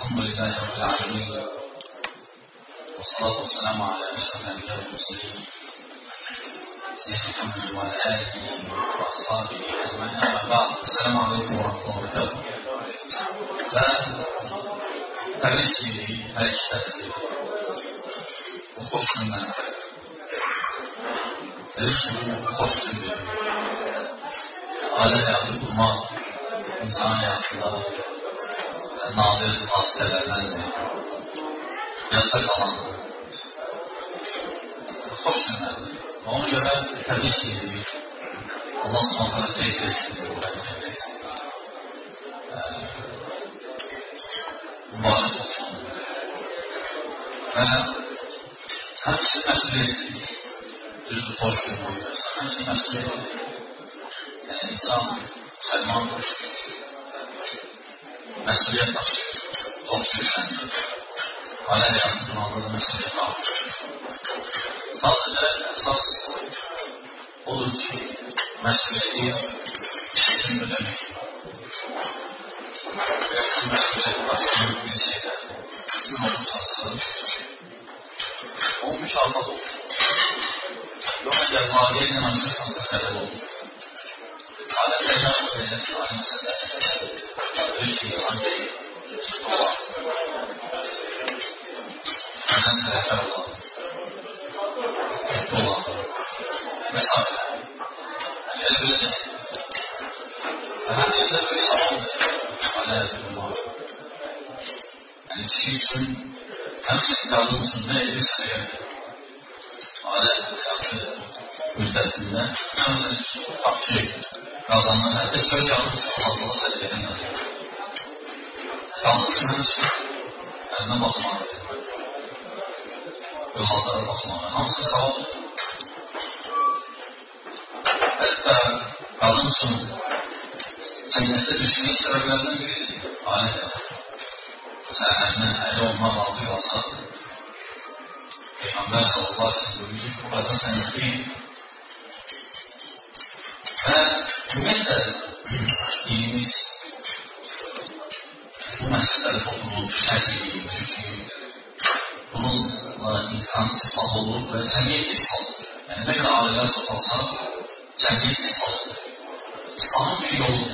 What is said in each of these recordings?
الحمد لله رب العالمين والصلاة والسلام على أشرف الأنبياء والمرسلين سيدنا محمد وعلى آله وأصحابه أجمعين أما بعد السلام عليكم ورحمة الله وبركاته. Təbliğ şiiri, hər işlərdir. Bu xoş gündən. Təbliğ ki, bu xoş gündür. Ailə həyatı qurmaq, insan həyatında nadir hadisələrləndir. Yadda qalan xoş gündəndir. Ona görə təbliğ şiiri Allah s.ə.v. xeyr etsin, mübarək olsun. Və həmçinin məsuliyyət düzdür, xoş gün boyunca. Həmçinin məsuliyyət insan, müsəlman məsuliyyət daşıyır, çox şübhəndir. Ailə həyatında da məsuliyyət daşıyır. Sadəcə əsas odur ki, məsuliyyəti üçün ödəmək. Və ki, məsuliyyət daşıyan bir şeydə gün olursansa, o mükafat olur. Yox, əgər valiyə ilə açırsansa, xələl olur. Ailə təcavüz edən alim məsələdir. Böyük insan deyil, ciddi olar. Məndən tərəflər olar. Ciddi olar. Və s. Elə belə deyil. Və həmçində böyük savundur. Ailə həyatı. Yəni, kişi üçün, həmçinin qadın üçün nə edirsə yəni, ailə həyatı müddətində həmçinin tutaq ki, qadınlar hətta şöyle yapırsa, Allah'a sədq edənlər. Qadın üçün həmçinin əlinə baxmalı, yollara baxmalı, hamısı savundur. Hətta qadın üçün cənnətdə düşmək səbəblərdən biridir, ailə həyatı. Məsələn, əli olmaq razı qalsa, Peyğəmbər sallallahu aleyhi ve sellem buyurur ki, bu qadın sənnətdir. Və ümumiyyətlə, dinimiz bu məsələləri topluluq şərt edir, çünki bununla insan islah olur və cəmiyyət islah olur. Yəni, nə qədər ailələr çoxalsa, cəmiyyət islah olur. İslahın bir yolu.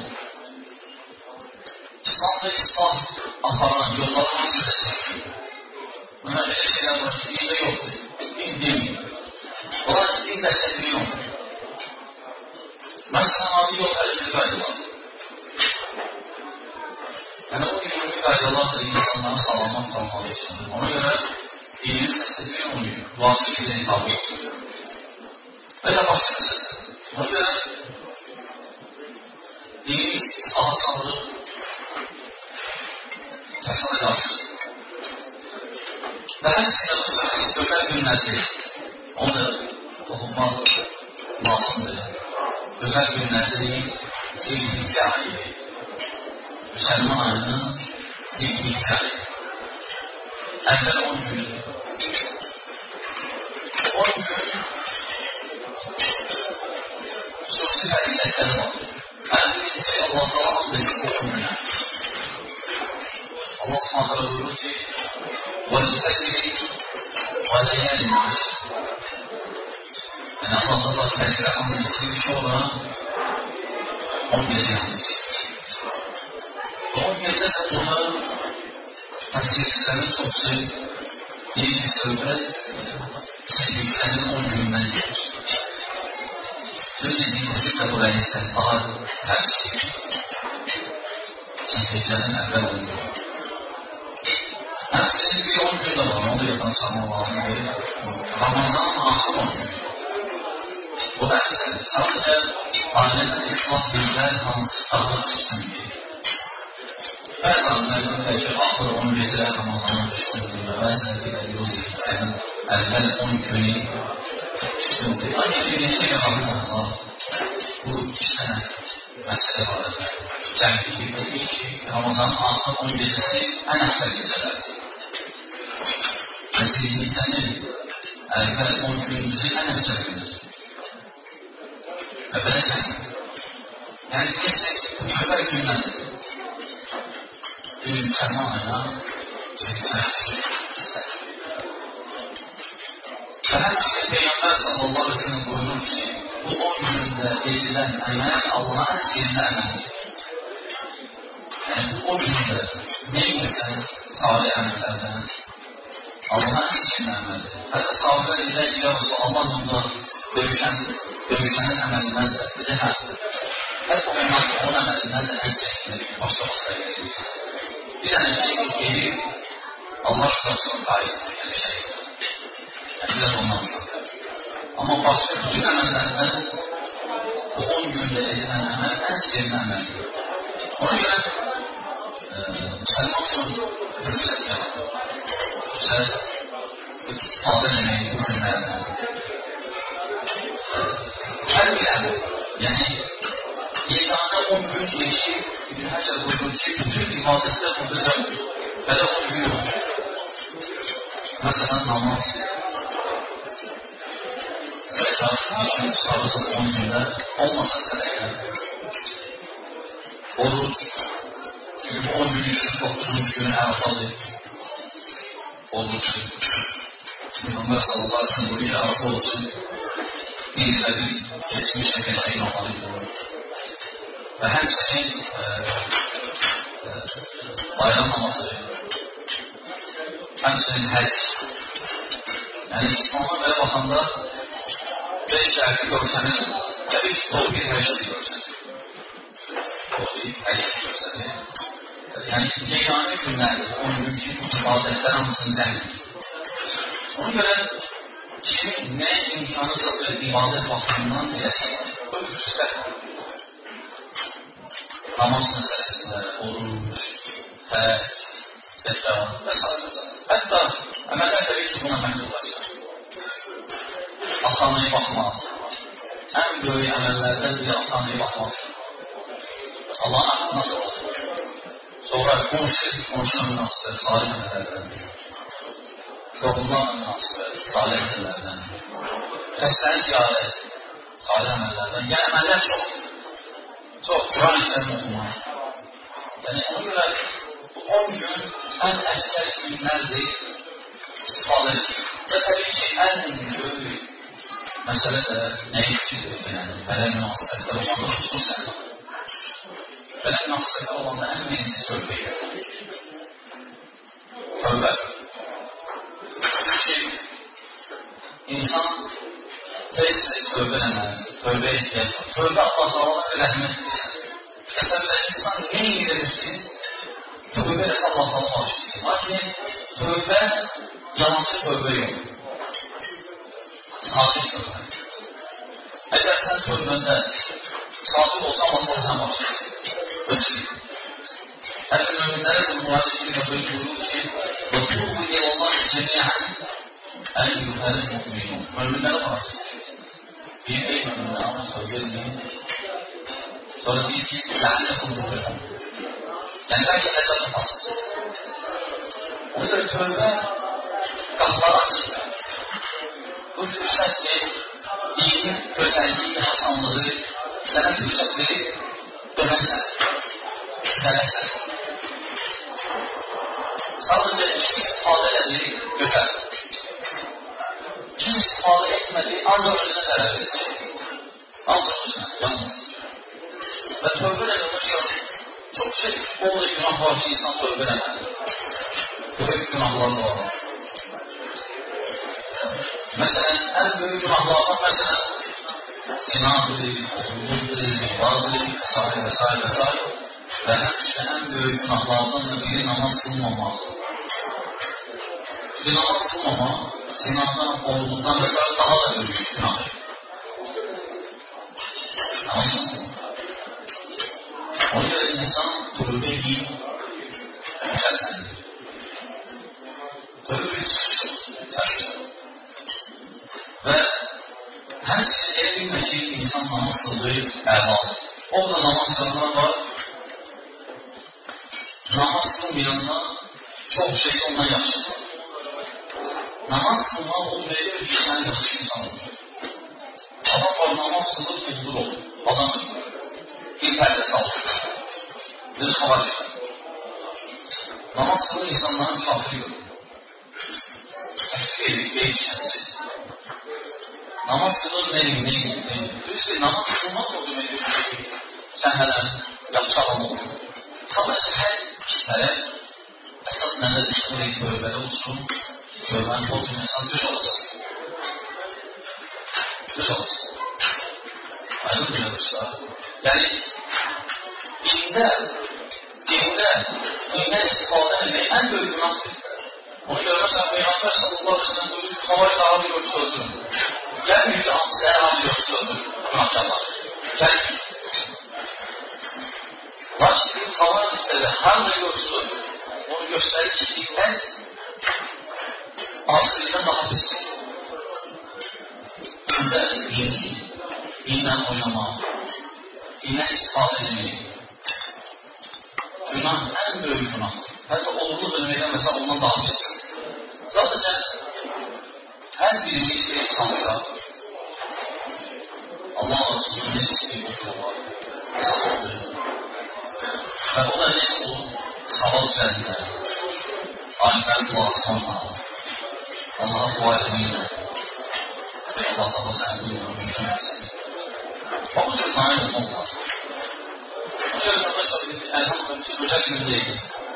İslamda islah aparan yollar hansı dəstəkdir? Buna belə şeylər var ki, dində yoxdur, din demir. Onlar ki, din dəstəkliyi yoxdur. Məsələn, adi yol hərəkəti qaydalar. Yəni, o ümumi qaydalardır insanların salamat qalmalı üçün. Ona görə dinimiz dəstəkliyi olmuyor, vacib edəni tabi yoxdur. Və ya başqa məsələ. Ona görə dinimiz islaha çağırır, təsələ qarşı. Və həmçinin bu səhəniz gözəl günlərdir, onu da toxunmaq lazımdır. Gözəl günlərdir, sevgilik ayıdır. Müsəlman ayının sevgilik ayıdır. Əvvəl 10 gündür. 10 gün xüsusi fəzilətləri var. Ən birincisi Allah-u hamd etsin o günlər. Allah s.ə.v. buyurur ki, وَالْفَجْرِ وَلَيَالٍ عَشْرٍ. Yəni, Allah fəcrə hamd etsin, sonra 10 gecə hamd etsin. 10 gecə də ona təfsirçilərin çoxsu deyir ki, söhbət sevgilisənin 10 gündən gedir. Söz edilmesi də buraya isə daha tərsdir. Çünki gecənin əvvəl olur. Həmçinin bir 10 gün də var, onu da yadan sanmaq lazımdır. Ramazanın axır 10 gün. Bu da əfsədir. Sadəcə ailədən ixtilaf günlər hansı daha üstündür. Bəzi alimlər deyir ki, axır 10 gecə Ramazanın üstündür və bəzilər deyir ki, gecənin əvvəl 10 günü üstündür. Ancaq bir neçə yaxalımlarla bu 2 sənə məsələ var. Cəmli ki, deyir ki, Ramazanın axır 10 gecəsi ən əfsəl gecələrdir. Və sevgilisənin əvvəl 10 günümüzü ən əfsəl günüdür. Və belə səhəm. Yəni, desək, gözəl günlərdir. Bir müsəlman ayına istər. Və həmçinin Peyğəmbər sallallahu aleyhi ve sellem buyurur ki, bu 10 gündə edilən əməl Allah'a ən sevimli əməldir. Yəni, bu 10 gündə nə edirsən salih əməllərdən Allah'a ən sevimli əməldir. Hətta sahabilər deyilər ki, ya Rasul, Allah bunda döyüşənin əməlindən də bir də hətta onun əməlindən də ən sevimli başlamakta gelir. Bir dənə şey gelir, Allah rızasına qayıtır, yəni şey. Yəni, biraz ondan sonra. Amma başqa bütün əməllərdən bu 10 gündə edilən əməl ən sevimli əməldir. Ona görə müsəlman üçün fürsət yaratır. Fürsət istifadə eləməyi bu günlərdən. Hər bir əməl, yəni yeganə 10 gün geçir, İbn Həcər buyurur ki, bütün ibadətlər olacaq, belə 10 gün olur. Məsələn, namaz, zəkat, yeşil çıxarırsan 10 gündə, olmasa sədəqə, oruc, çünki bu 10 gün üçün 9-cu günü ərəfadır, oruc, Peyğəmbər sallallahu aleyhi ve sellem buyuruyor ki, ərəfa orucu bir ilə bir keçmiş həkəçəyin olmalı olur. Və həmçinin bayram namazı, həmçinin həc. Yəni, İslam'a belə baxanda 5 şərti görsənir, təbii ki, tofiq həşədi görsənir. Tofiq həşədi görsənir. Yəni, yeganə günlərdir, 10 gün ki, ibadətlər hamısını zəngidir. Ona görə kimin nə imkanı tapır ibadət vaxtından deyəsin, bu fürsət. Namaz məsələsində, oruc, həc, zəkat və s. Hətta əməllər təbii ki, buna məhdudlaşır. Ata-anaya baxmaq, ən böyük əməllərdən biri ata-anaya baxmaq. Allahın haqqı nasıl olur? Sonra qonşuna münasibət, salih əməllərdən. Yoxullarla münasibət, salih əməllərdən. Xəstənin ziyarət, salih əməllərdən. Yəni, əməllər çoxdur. Çox, Quran-ı Kərim oxumaq. Yəni, ona görə bu 10 gün ən əksər günlərdir istifadə edir. Və təbii ki, ən böyük məsələ də nəyi fikirdir? Yəni, belə münasibətlər olanda xüsusən. Belə münasibətlər olanda ən birinci tövbə edir. Tövbə. Çünki insan tez-tez tövbə eləməlidir, tövbə ehtiyac var. Tövbə Allah-Allah'a rəhmətdir. Məsələn, insan nə edirsin, tövbə eləsə Allah-Allah'a başlayır. Lakin tövbə, yalancı tövbə yox. Sadiq tövbə. Əgər sən tövbəndə sadiq olsan, Allah-Allah'a başlayır. Özür. Hətta müminlərə də müvaciqli və buyurur ki, وَتُوبُ إِلَى اللَّهِ جَمِيعًا أَيُّهَا الْمُؤْمِنُونَ. Müminlərə başlayır. Bir ey müminlər ama tövbə edin. Sonra deyir ki, ləhəlləkum tövbə. Yəni, bəlkə nəcat tapasınız. Ona görə tövbə qapıları açır. Bu fürsətdir, dinin gözəlliyi, hasanlığı sənə fürsət verib, dönəsən, dönəsən. Sadəcə istifadə elədir, gözəl. Kim istifadə etmədi, ancaq özünə zərər edəcək. Ancaq özünə, yalnız. Və tövbə eləmək çox şey olur, günah var ki, insan tövbə eləməlidir. Böyük günahlar da var. Məsələn, ən böyük günahlardan, məsələn, zinadır, oğulludur, mivardır, və s. Və həmçinin ən böyük günahlardan da biri namaz qılmamaq. Bir namaz qılmamaq, zinadan, oğulluqdan və s. daha da böyük günahdır. Namaz qılmamaq. Ona görə insan tövbə edib, yüksəltməlidir. Tövbə bir çıxışdır, təşkil. Və həmçinin elə bilmə ki, insan namaz qıldığı əladır. Orada namaz qılanlar var, namaz qılmayanlar çox şey ondan yaxşıdır. Namaz qılmaq o verir ki, sən yaxşı insan olur. Adam var, namaz qılır, quldur olur. Adam bir pərdə salır. Bir xabar edir. namaz kılan insanların kafiri görür. Değişensiz. Namaz kılır neyim? Düzdür, namaz kılmaq o deməkdir ki, sən hələ yaxşı adam olur. Tabii hər iki tərəf əsas nədir? Şurayı tövbəli olsun, tövbəni olsun, insan düz olacaq. Düz olacaq. Aydın görürsə. Yəni, dindən istifadə etmək ən böyük günahdır. Onu görürsən, Peyğəmbər sallallahu aleyhi ve sellem buyurur ki, havayı daha bir ölçü öldürün. Gəlməyir ki, sizlərə hamı ölçü öldürün, günahkarlar. Gəlməyir. Lakin havayı istədir, harada ölçü öldürün. Onu göstərir ki, dindən arzilindən daha pisdir. Dindən oynamaq, dindən istifadə etmək. Günah ən böyük günahdır. Hətta olurluq ölməkdən məsələ ondan daha pisdir. Sadəcə, hər birimiz insansa, Allah Resulü necə istəyir otururlar, hesab olur. Və o da necə olur? Sabah üzərində, alimlər qulaq asmanla, Allah'a dua etməklə və Allah da sənə buyurur, mümkün etsin. Bu cür nail olmaq lazım. Bunu görməkdə söyləyib, əlhamdülillah, gözəl gün deyil.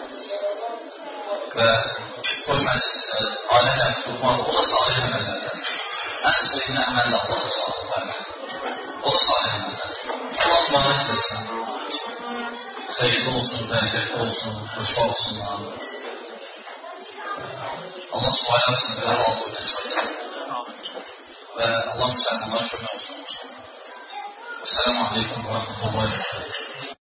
Və toy məclisində ailələr qurmaq, o da salih əməllərdən. Ən sevgili əməl də Allah'ın salih əməl. O da salih əməllər. Allah mübarək etsin. Xeyirli olsun, bərəkətli olsun, xoşba olsunlar. Allah subhanahu etsin, belə halda nəsib etsin. Və Allah müsəlmanlara kömək olsun. Esselamu aleykum və rahmetullahi və